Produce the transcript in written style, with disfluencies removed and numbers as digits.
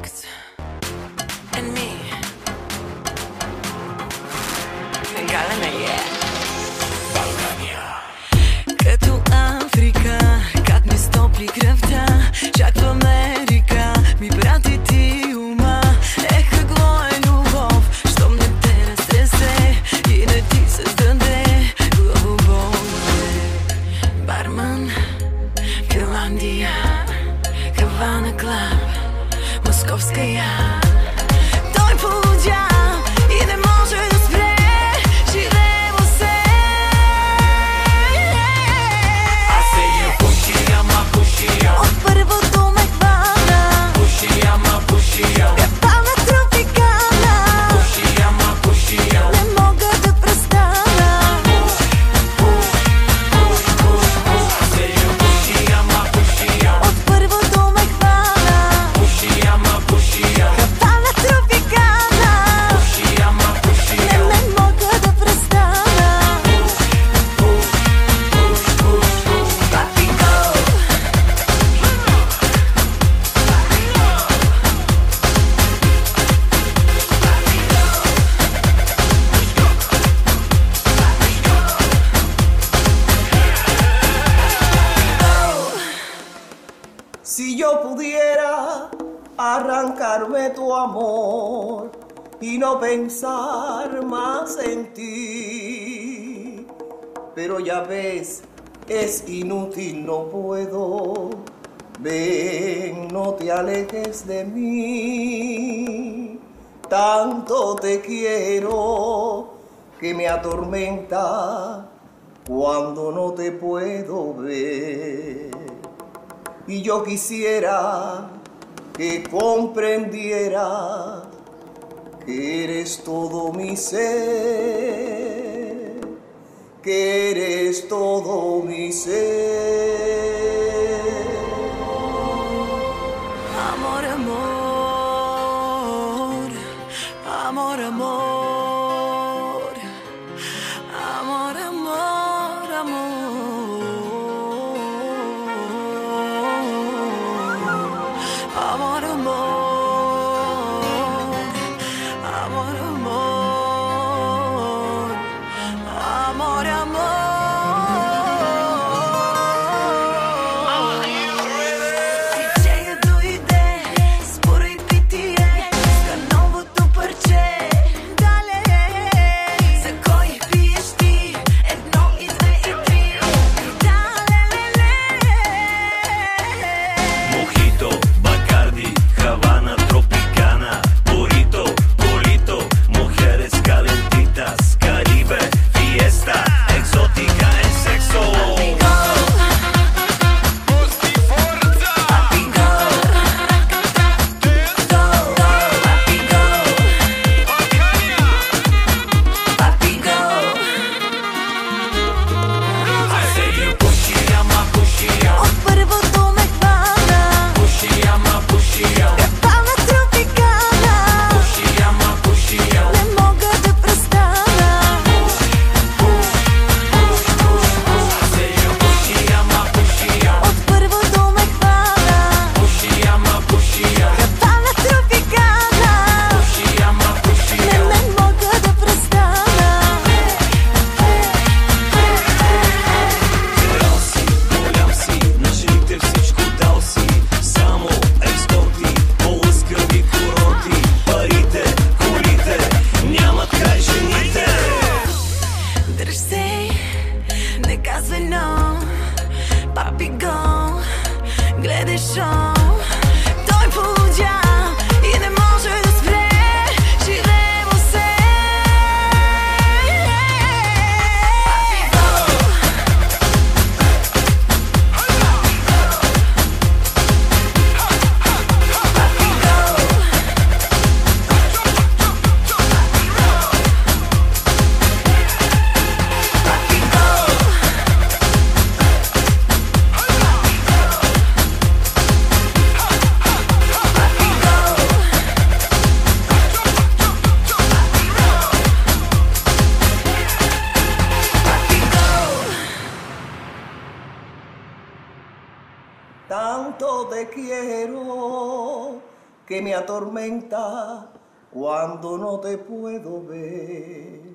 X and me. Galena, yeah. Като Африка, как ми стопли кръвта, чак в Америка ми прати ти ума. Какво е любов, щом не те разтресе и не ти създаде главоболие. Барман, Финландия, Хавана клаб, московска я. Той полудя и не може да спре. Живеемо се. Аз се я пуши, ама пуши я. От първото ме хвана. Пуши, ама пуши я. Капана тропикана. Пуши, ама пуши я. Не мога да престана. Аз се я пуши, ама пуши я. От първото ме хвана. Пуши, ама пуши я. Капана тропикана. Пуши, ама пуши я. Не мога да престана. Papi go. Si yo pudiera arrancarme tu amor y no pensar más en ti, pero ya ves, es inútil, no puedo. Ven, no te alejes de mí, tanto te quiero que me atormenta cuando no te puedo ver. Y yo quisiera que comprendieras que eres todo mi ser, que eres todo mi ser. Amor, amor, amor, amor, amor, amor, amor, amor, amor, amor, amor, amor. Диджея дойде, спорай питие, иска новото парче. Далей, за кой пиеш ти? Едно и две и три. Далелеле. Mojito, Bacardi, Havana, Tropicana, Burrito, Bolito, mujeres calentitas, Caribe, fiesta, exótica en sexo. I say you pushy, ama pushy ya. От първото ме хвана. Pushy, ama pushy ya. Капана тропикана. Pushy, ama pushy ya. Не мога да престана. I say you pushy, ama pushy ya. От първото ме хвана. Pushy, ama pushy ya. Капана тропикана. Pushy, ama pushy Не ya. мога да престана. Крал си, голям си, на жените всичко дал си. Само ексторти, по-лъскави курорти. Парите, колите, нямат край жените. Дръж се, не казвай no. Папи го, гледай шоу. Той полудя и не може да спре. Живеемо се. Папи го. Папи го. Papi go. Tanto te quiero que me atormenta cuando no te puedo ver.